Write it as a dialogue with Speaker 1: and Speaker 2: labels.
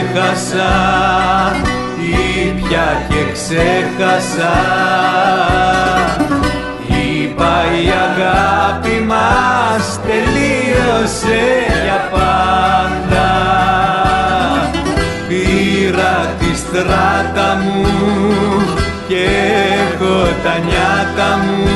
Speaker 1: έχασα, ήπια και ξέχασα. Είπα η αγάπη μας τελείωσε για πάντα. Πήρα τη στράτα μου και έχω τα νιάτα μου.